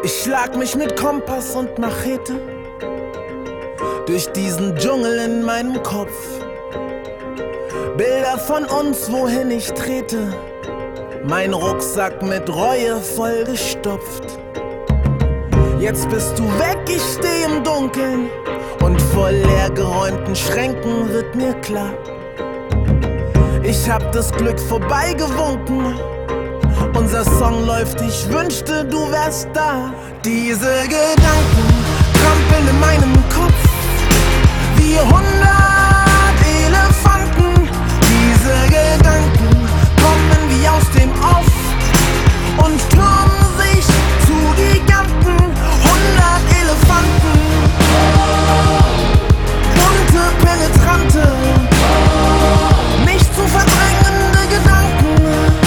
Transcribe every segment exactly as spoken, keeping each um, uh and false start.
Ich schlag mich mit Kompass und Machete durch diesen Dschungel in meinem Kopf. Bilder von uns, wohin ich trete, mein Rucksack mit Reue vollgestopft. Jetzt bist du weg, ich steh im Dunkeln und vor leergeräumten Schränken wird mir klar, ich hab das Glück vorbeigewunken. Unser Song läuft, ich wünschte, du wärst da. Diese Gedanken trampeln in meinem Kopf wie hundert Elefanten. Diese Gedanken kommen wie aus dem Off und türmen sich zu Giganten. Hundert Elefanten, bunte, penetrante, nicht zu verdrängende Gedanken,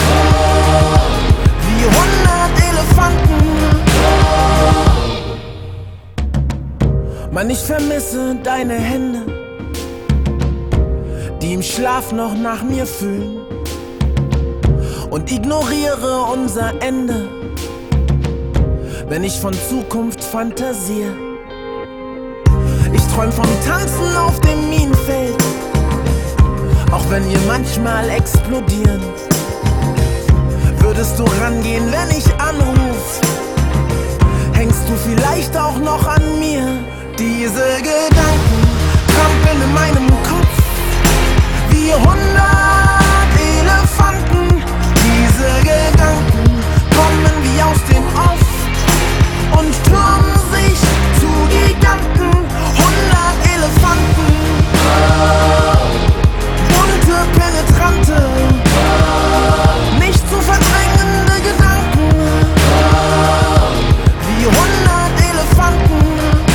wie hundert Elefanten. Mann, ich vermisse deine Hände, die im Schlaf noch nach mir fühlen, und ignoriere unser Ende, wenn ich von Zukunft fantasiere. Ich träum vom Tanzen auf dem Minenfeld, auch wenn wir manchmal explodieren. Würdest du rangehen, wenn ich anruf? Hängst du vielleicht auch noch an mir? Diese Gedanken trampeln in meinem Kopf wie hundert Elefanten. Diese Gedanken kommen wie aus dem Off und türmen sich zu Giganten. Hundert Elefanten, bunte, penetrante, nicht zu verdrängende Gedanken, wie hundert Elefanten.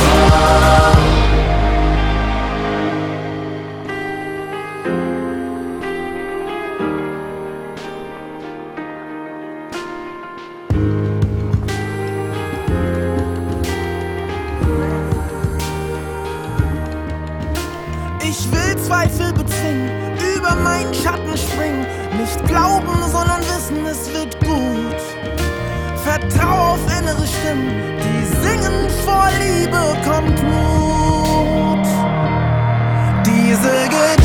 Ich will Zweifel bezwingen, über meinen Schatten springen, nicht glauben, sondern wissen, es wird gut. Vertrau auf innere Stimmen, die singen, vor Liebe kommt Mut. Diese Gedanken